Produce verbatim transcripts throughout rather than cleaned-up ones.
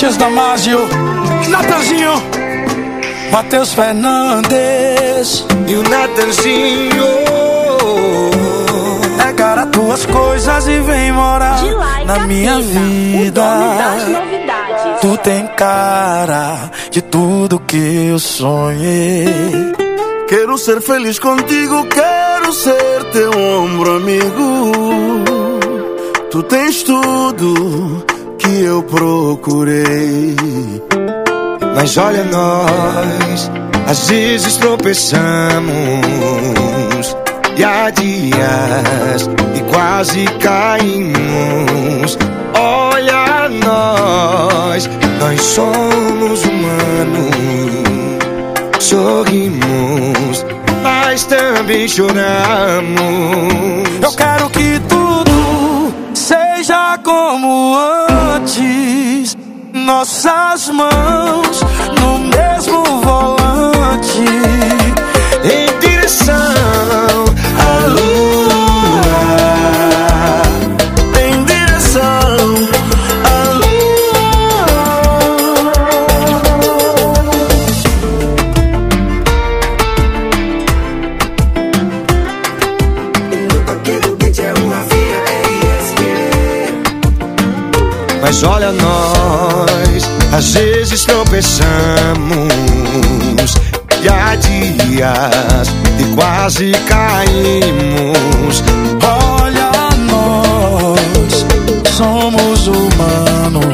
Matias Damasio, Natanzinho, Matheus Fernandes e o Natanzinho. Pega tuas coisas e vem morar na minha vida. Tu tem cara de tudo que eu sonhei. Quero ser feliz contigo, quero ser teu ombro amigo. Tu tens tudo que eu procurei. Mas olha nós, às vezes tropeçamos, e há dias e quase caímos. Olha nós, nós somos humanos. Sorrimos, mas também choramos. Eu quero que tudo seja como antes. Nossas mãos no mesmo volante, em direção à lua, em direção à lua. Mas olha nós, às vezes tropeçamos, e há dias e quase caímos. Olha nós, somos humanos.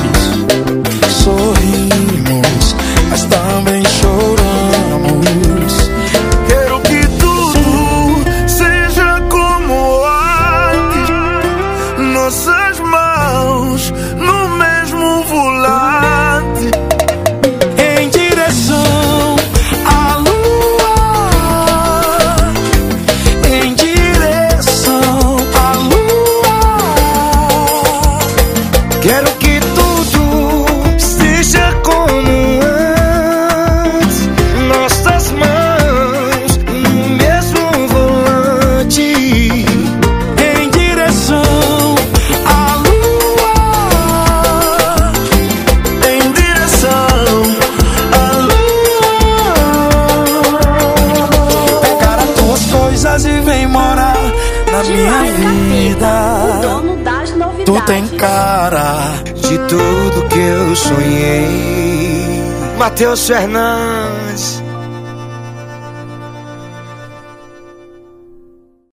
Sorrimos, mas também choramos. Quero que tudo seja como antes. Nossas mãos no mesmo volante, em direção à lua, em direção à lua. quero que tudo seja como antes. Nossas mãos no mesmo volante, Em direção à lua, em direção à lua. pegar as tuas coisas e vem morar na minha vida. O dono das novidades. Tu tem cara De tudo que eu sonhei. Matheus Fernandes.